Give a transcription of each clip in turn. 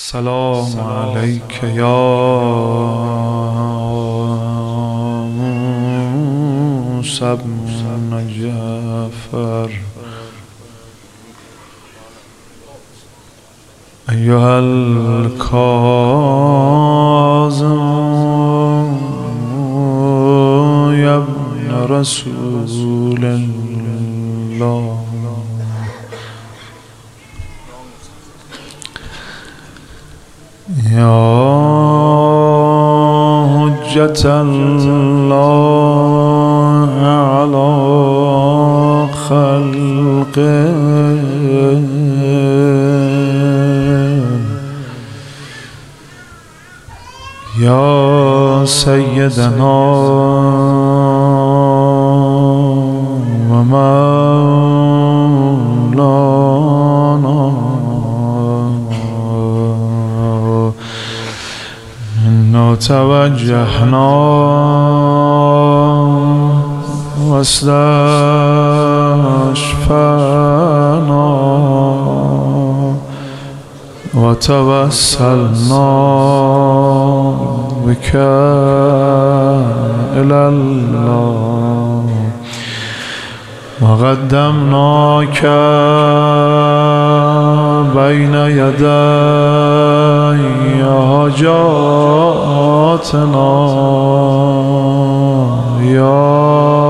السلام عليك يا موسى بن جعفر أيها الكاظم يا ابن رسول الله يا حجة الله على خلقه يا سيدنا ومولانا إنا توجهنا واستشفعنا وتوسلنا بك إلى الله وقدمناك بين يدي حاجاتنا يا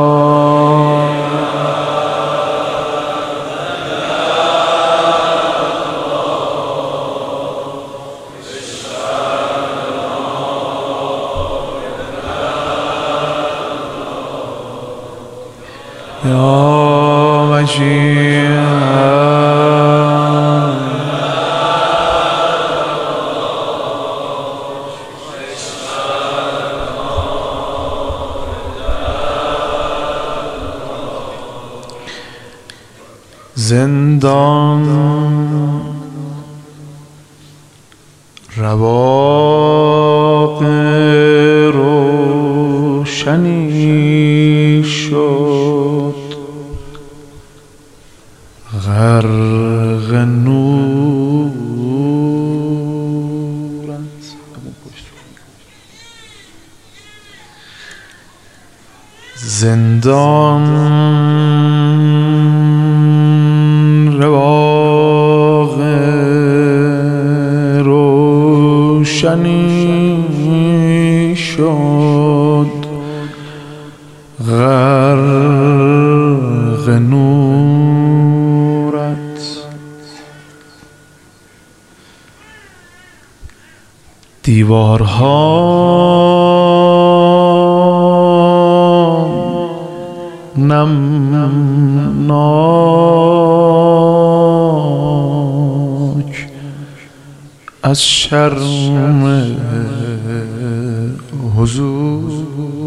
مجيد زندان رواق روشنی شد غرق نورت زندان رواق روشنی شد غرق نورت دیوارها نمناک از شرم حضورت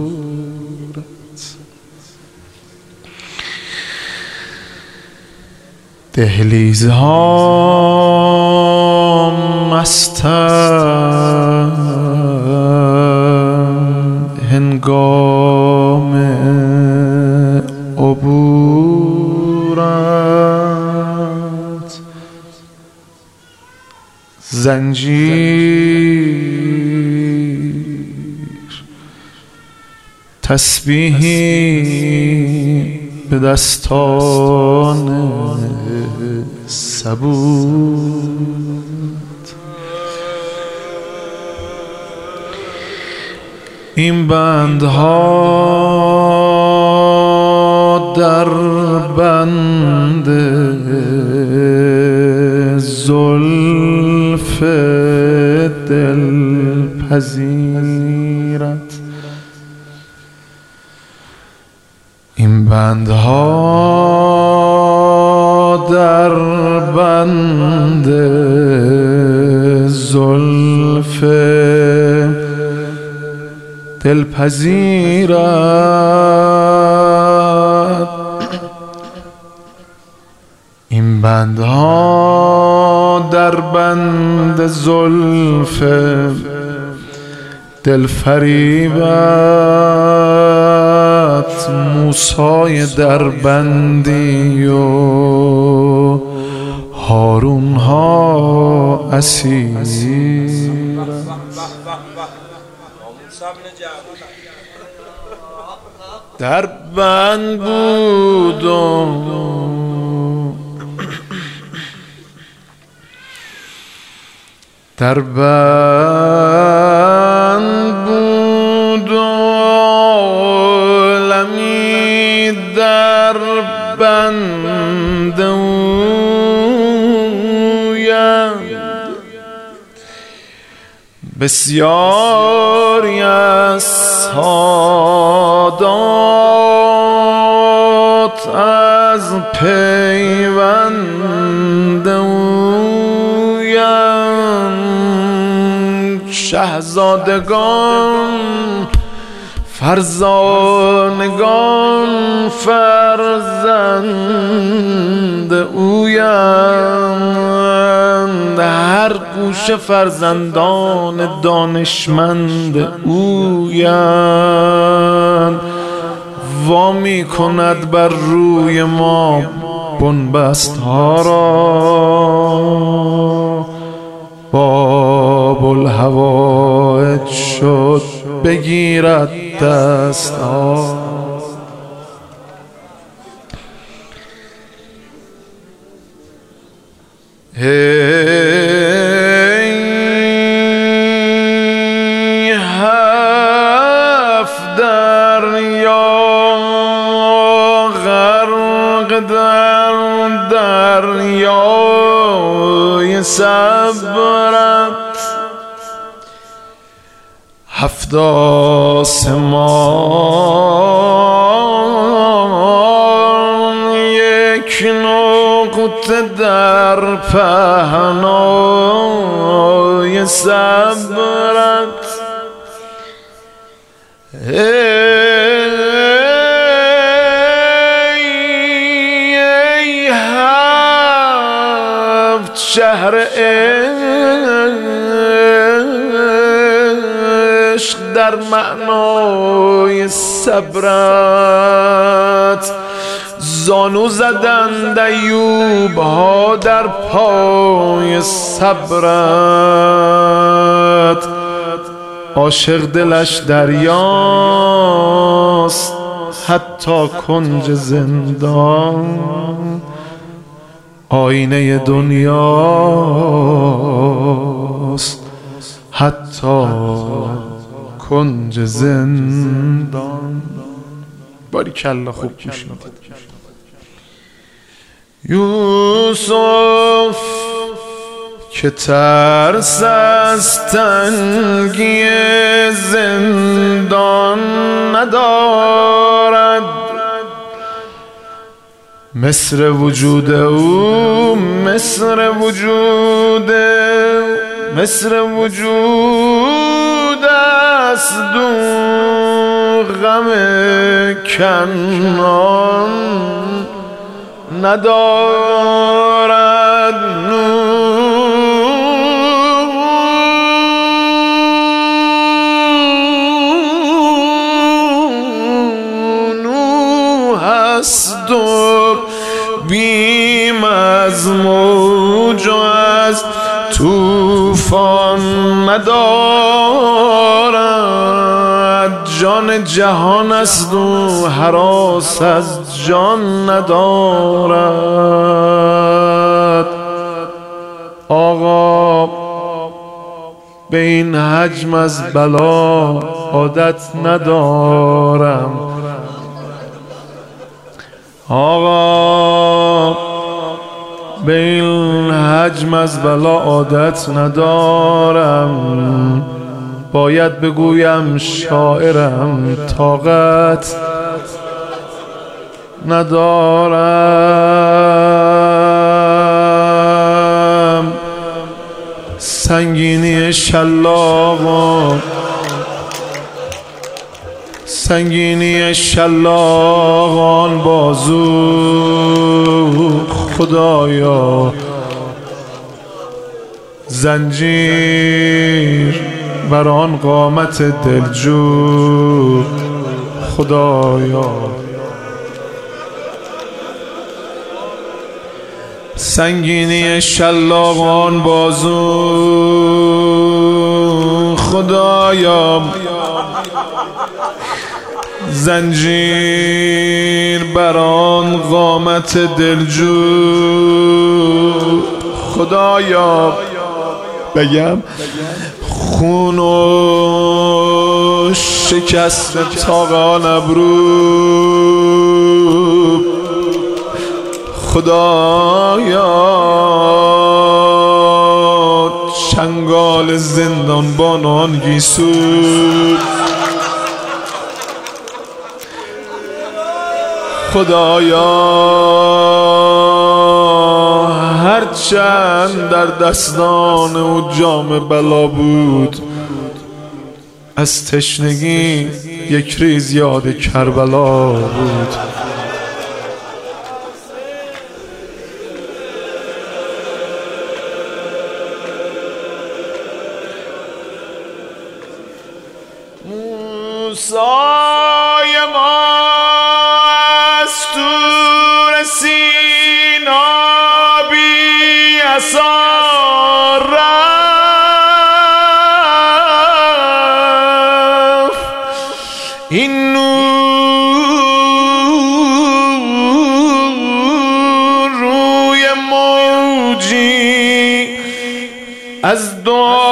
دهلیزها مستند هنگام عبورت زنجیر تسبیحی به دستان سبوت این بندها در بند زلف دلپذیرت این بندها در بند زلف دلپذیرت این بندها در بند زلف دلفریبت موسای در بندی و هارون ها اسیر در بند بود در بند بود لمی در بند بسیاری از سادات از پیوند اویم شهزادگان فرزانگان فرزند اویند هر گوشه فرزندان دانشمند اویند وامی کند بر روی ما بنبست ها را باب الحوائج شد بگیرد دست ها هفت دریا غرق در دریای صبرت هفت آسمان یک نقطه در پهنای صبرت ای هفت شهر عشق در معنای صبرت زانو زدند ایوب ها در پای صبرت عاشق دلش دریاست حتی کنج زندان آینه دنیاست حتی کنج زندان. باریکلا خوب گوش میدید. یوسف که ترس از تنگی زندان ندارد مصر وجود او مصر وجود است و غم کنان ندارد نوح است و بیم از موج و از طوفان ندارد جان جهان است و هراس از جان ندارد. آقا به این حجم از بلا عادت ندارم آقا به این حجم از بلا عادت ندارم باید بگویم شاعرم طاقت ندارم سنگینی شلاقان بازو خدایا زنجیر بر آن قامت دلجو خدایا سنگینی شلاقان بازو خدایا، زنجیر بران قامت دلجو خدایا، بگم خون و شکست تاقان ابرو خدایا، چنگال زندان بانان گیسو خدایا، هرچند در دستان او جام بلا بود، از تشنگی یک ریز یاد کربلا بود. موسای ما از طور سینا بی اثر رفت، این نور روی موجی از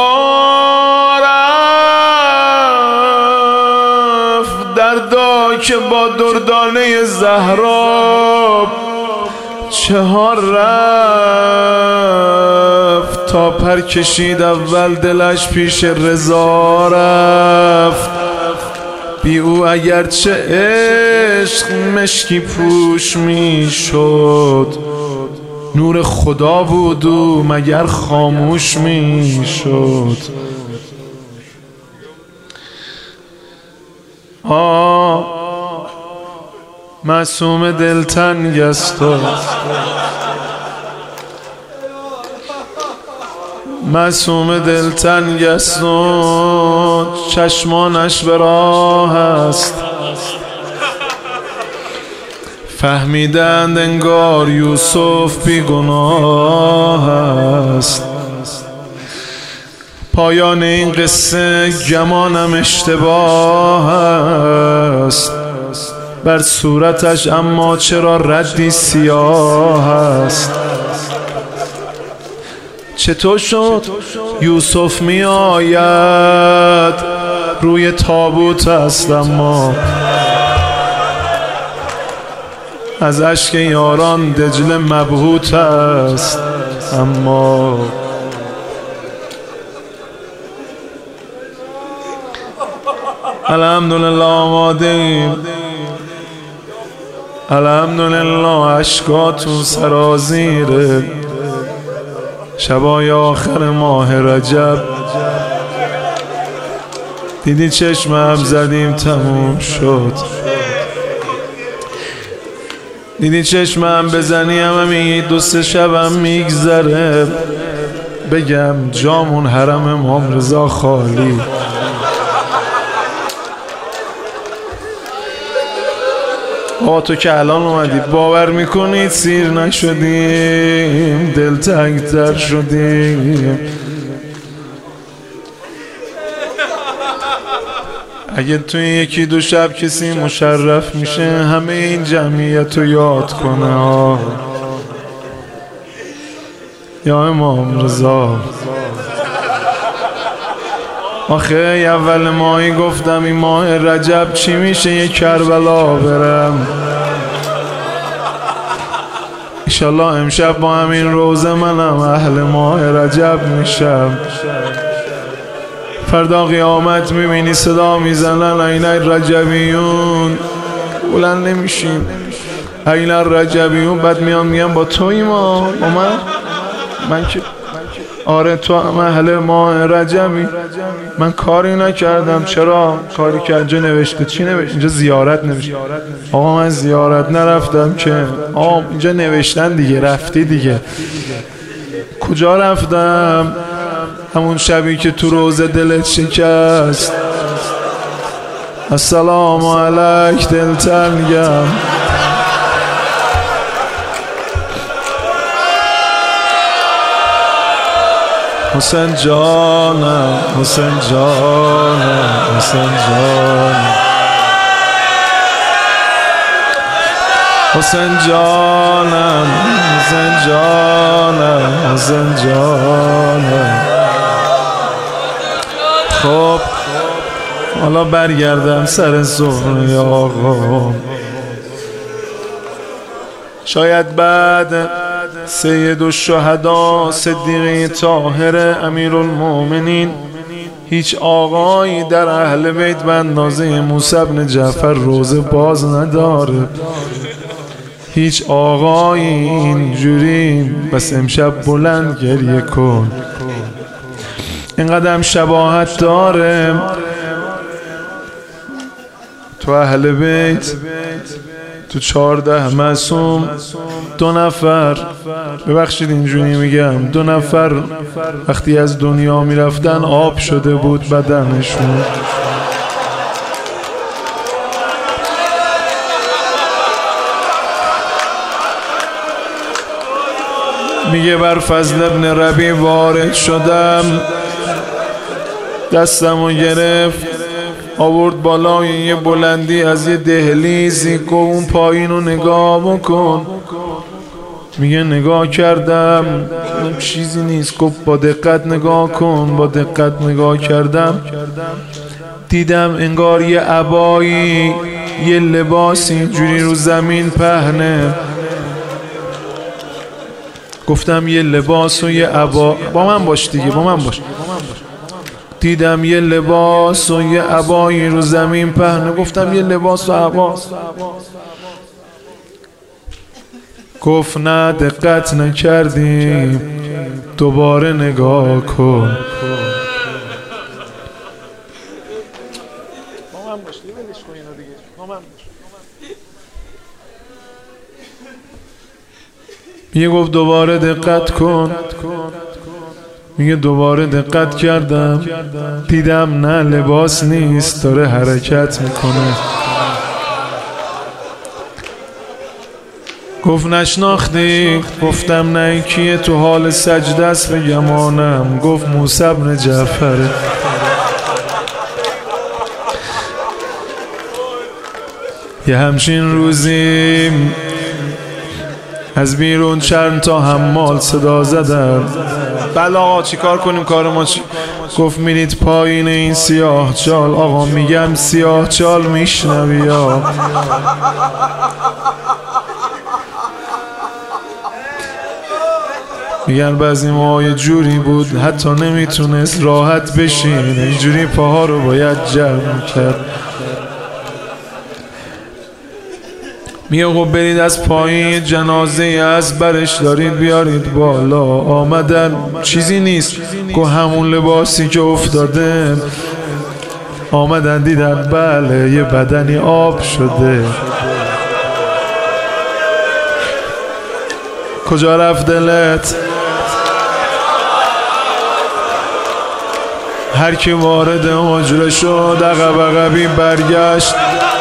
که با دردانه زهرا چهار رفت، تا پر کشید اول دلش پیش رضا رفت. بی او اگرچه عشق مشکی پوش می شد، نور خدا بود او مگر خاموش می شد. معصوم دلتنگ است و معصوم دلتنگ است و چشمانش به راه است، فهمیدند انگار یوسف بیگناه است. پایان این قصه گمانم اشتباه است، بر صورتش اما چرا ردی سیاه است. چطور شد یوسف می آید روی تابوت است، اما از اشک یاران دجله مبهوت است. اما الحمدلله آمادیم، الحمدلله اشکاتون سرازیره. شبای آخر ماه رجب دیدی چشمم زدیم تموم شد، دیدی چشمم بزنی همین دو سه شبم میگذره. بگم جامون حرم امام رضا خالی، تو که الان اومدی باور میکنید سیر نشدیم، دلتنگ تر شدیم. اگه توی یکی دو شب کسی مشرف میشه همه این جمعیت رو یاد کنه یا امام رضا. آخه اول ماهی گفتم این ماه رجب چی میشه یه کربلا برم. انشالله امشب با همین روزه منم اهل ماه رجب میشم. فردا قیامت میبینی صدا میزنن این رجبیون، بلند نمیشیم این رجبیون. بعد میگم با توی ما من که آره تو هم اهل ماه رجبی. من کاری نکردم. چرا کاری که اینجا نوشته؟ چی نوشته اینجا؟ زیارت نوشته. آقا من زیارت نرفتم که. آقا اینجا نوشتن دیگه، رفتی دیگه. کجا رفتم؟ همون شبی که تو روزه دلت شکست. السلام علیک دلتنگم. حسین جانم حسین جانم حسین جانم حسین جانم حسین جانم حسین جانم. خب حالا برگردم سر سخن آقا. شاید بعد سید الشهدا صدیقه طاهر امیرالمؤمنین هیچ آقایی در اهل بیت به اندازه موسی بن جعفر روزه باز نداره. هیچ آقایی اینجوری بس امشب بلند گریه کن. اینقدر شباهت داره تو اهل بیت. تو 14 معصوم 2 نفر، ببخشید اینجوری میگم، 2 نفر وقتی از دنیا میرفتن آب شده بود بدنشون. میگه بر فضل ابن ربیع وارد شدم، دستمو گرفت آورد بالای یه بلندی از یه دهلیزی، گفت اون پایین رو نگاه بکن. میگه نگاه کردم چیزی نیست. گفت با دقت نگاه کن. با دقت نگاه کردم دیدم انگار یه عبایی، یه لباس اینجوری رو زمین پهنه. گفتم یه لباس و یه عبا، با من باش دیگه، با من باش. دیدم یه لباس و یه عبایی رو زمین پهنه. گفتم یه لباس و عبا. گفت نه دقت نکردیم، دوباره نگاه کن. میگه گفت دوباره دقت کن. میگه دوباره دقت کردم دیدم نه لباس نیست، داره حرکت میکنه. گفت نشناختی؟ گفتم نه. کیه؟ تو حال سجده است به گمانم. گفت موسی بن جعفره. یه همچین روزی از بیرون چند تا حمال صدا زدن. بله آقا چی کار کنیم؟ کار ما چی؟ گفت میرید پایین این سیاه چال. آقا میگم سیاه چال میشنوی یا؟ میگن بعضی ما یه جوری بود حتی نمیتونست راحت بشین، اینجوری پاها رو باید جمع کرد. میگه خب برید از پایین جنازه از برش دارید بیارید بالا. آمدن چیزی نیست. که همون لباسی که افتاده. آمدن دیدن بله یه بدنی آب شده. کجا رفت دلت؟ هر کی وارد حجره شد عقب عقبی برگشت.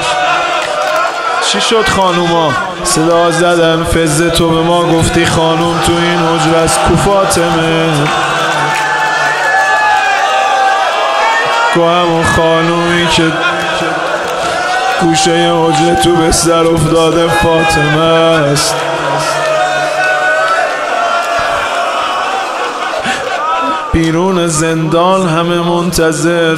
چی شد خانوما؟ صدا زدن فزه تو به ما گفتی خانوم تو این حجره از کو فاطمه؟ کو همون خانومی که گوشه حجره تو بستر افتاده فاطمه است. بیرون زندان همه منتظر.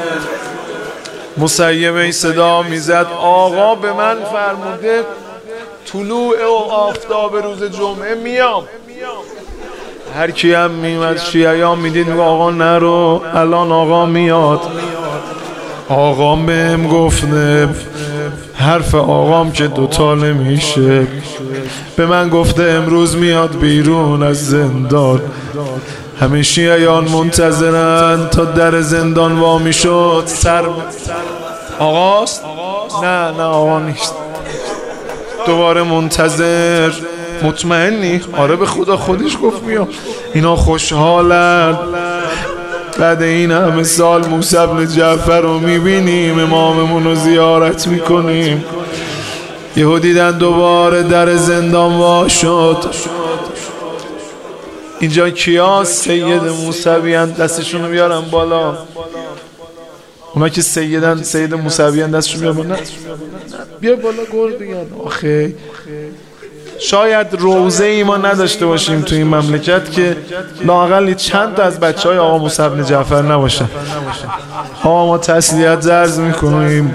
مسیبه صدا میزد آقا به من فرموده طلوع و آفتاب روز جمعه میام. هر کی هم میمد شیعیان میدید آقا نرو الان آقا میاد. آقام بهم گفته حرف آقام که دوتا نمیشه. به من گفته امروز میاد بیرون از زندان. همه شیعیان منتظرن تا در زندان وامی شد. سر آقاست؟ نه آقا نیست. دوباره منتظر. مطمئنی؟ آره به خدا خودش گفت میام. اینا خوشحالن. بعد این همه سال موسی بن جعفر رو میبینیم، اماممون رو زیارت میکنیم. یهو دیدن دوباره در زندان وا شد. اینجا کیا سید موسویان؟ دستشون رو بیارن بالا. اونا که سیدن، سید موسویان، دستشون بیارن بالا. بیا بالا گل بگن. آخه شاید روزه ای ما نداشته باشیم تو این مملکت که لااقل چند تا از بچه های آقا موسی بن جعفر نباشن. ما تسلیت عرض میکنیم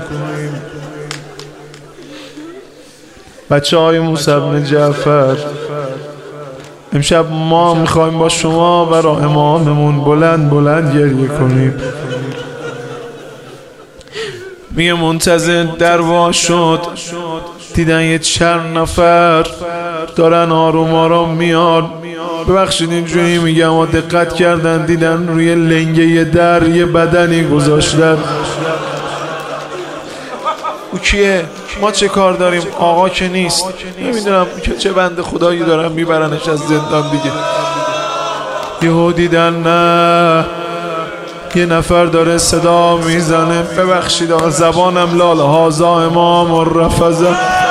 بچه های موسی بن جعفر. امشب ما میخوایم با شما برای اماممون بلند بلند گریه کنیم. میگه منتظر در وا شد، دیدن یه چند نفر دارن آروم آروم میاد. ببخشید اینجوری میگم، اما دقت کردن دیدن روی لنگه در یه بدنی گذاشتن. او کیه؟ ما چه کار داریم؟ آقا که نیست. نمیدونم که چه بنده خدایی دارن میبرنش از زندان دیگه. یهو دیدن نه، یه نفر داره صدا میزنه. ببخشید زبانم لال. هازا امام الرفضه.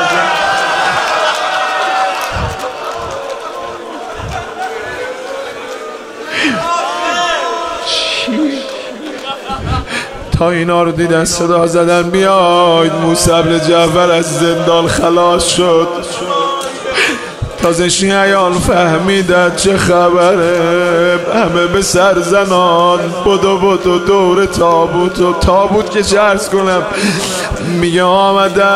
تا اینا رو دیدن صدا زدن بیاید موسی بن جعفر از زندان خلاص شد. تازه شیعیان فهمیدن چه خبره، همه به سر زنان بدو دور تابوت. و تابوت که چه عرض کنم، میگه آمدم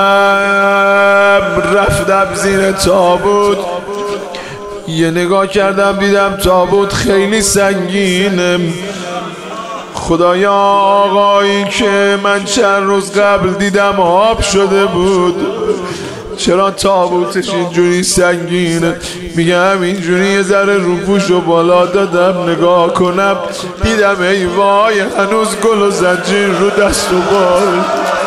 رفتم زیر تابوت، یه نگاه کردم دیدم تابوت خیلی سنگینه. خدایا آقایی که من چند روز قبل دیدم آب شده بود، چرا تابوتش اینجوری سنگینه؟ میگم اینجوری یه ذره روپوشو بالا دادم نگاه کنم، دیدم ای وای هنوز گل و زنجیر رو دست و بال.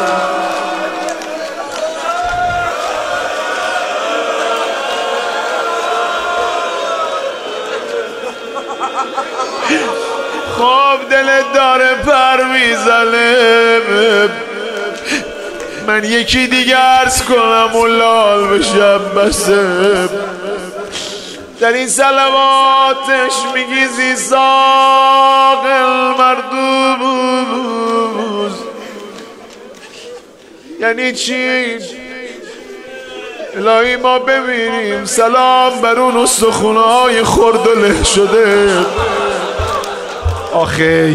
خب دلت داره پر میزنه، من یکی دیگه عرض کنم و لال بشم بسه. در این صلواتش میگی زی ساق المردوز. یعنی چی؟ الهی ما ببینیم سلام بر اون استخونهای خرد و له شده. آخی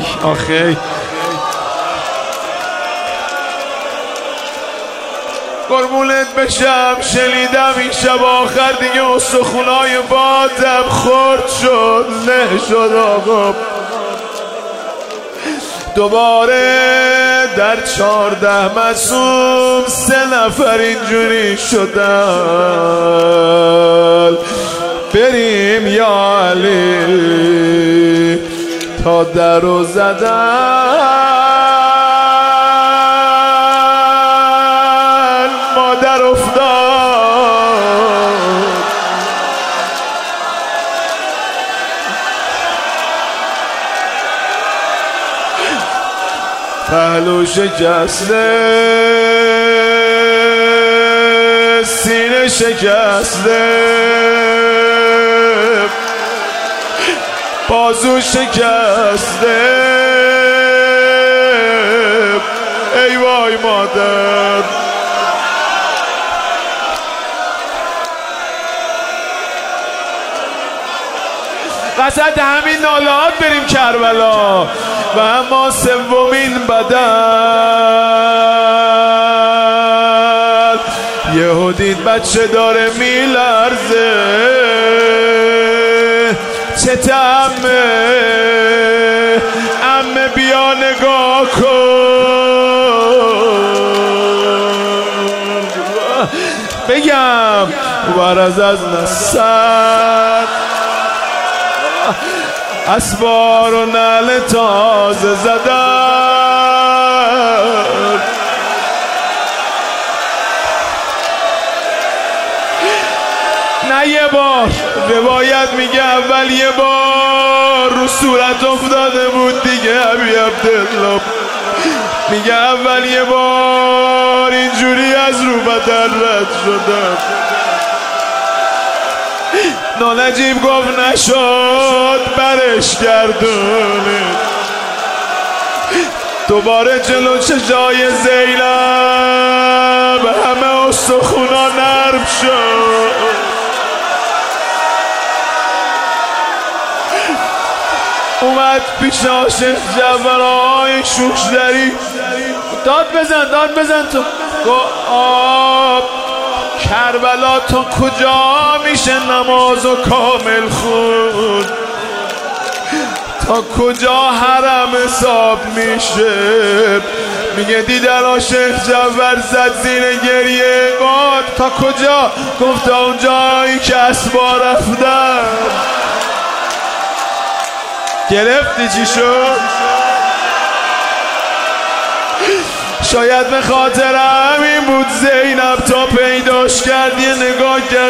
قربونت بشم، شنیدم این شب آخر دیگه استخونای بادم خرد شد، له شد. آقا دوباره در 14 معصوم 3 نفر اینجوری شدن. بریم یا علی تا در رو زدن، مادر افتاد. پهلو شکسته، سینه شکسته، بازو شکسته. ای وای مادر. وسط همین نالات بریم کربلا و اما سومین بدن یهو دید بچه داره میلرزه. چه طعمه؟ عمه بیا نگاه کن. بگم ورز از نسر اسبار و نعل تازه زدن. نه یه بار، روایت میگه اول یه بار رو صورت افتاده بود دیگه. ابی عبدالله میگه اول یه بار اینجوری از رو بدن رد شدم. نجیب گفت نشد برش گردونید. دوباره جلو چشای زینب همه استخونا نرم شد. اومد پیش عاشق جعفرهای شوشدری، داد بزن تو آب کربلا تا کجا میشه نماز و کامل خون، تا کجا حرم حساب میشه. میگه دیدن عاشق جعفر زد زیر گریه، گفت تا کجا؟ گفت تا اونجایی که اسبا رفتن. گرفتی چی شد؟ شاید به خاطر همین بود زینب تا پیداش کرد یه نگاه کرد،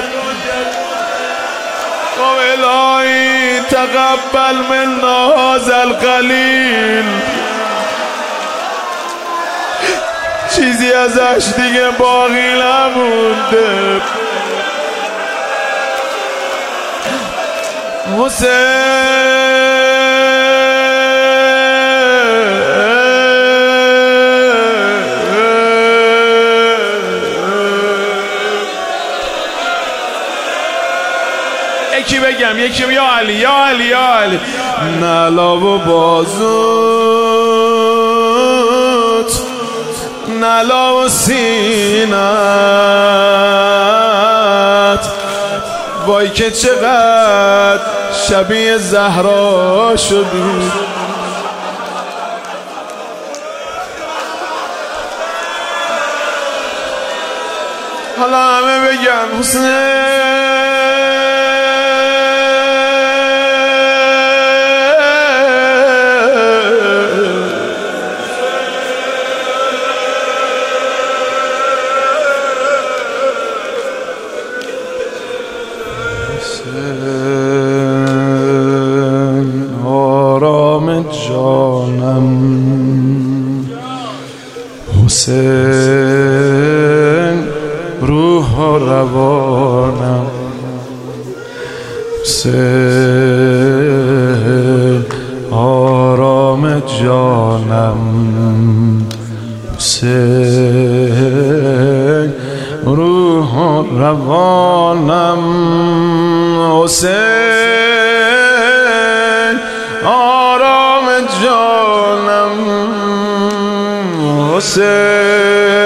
گفت الهی تقبل منا هذا القلیل. چیزی ازش دیگه باقی نمونده. یکی بگم یکی یا علی یا علی یا علی. نلا و بازوت نلا و سینت، وای که چقدر شبیه زهرا شدی. حالا همه بگن حسین. آرام جانم حسین، روح و روانم حسین، آرام جانم حسین، روح و روانم حسین، آرام جانم حسین.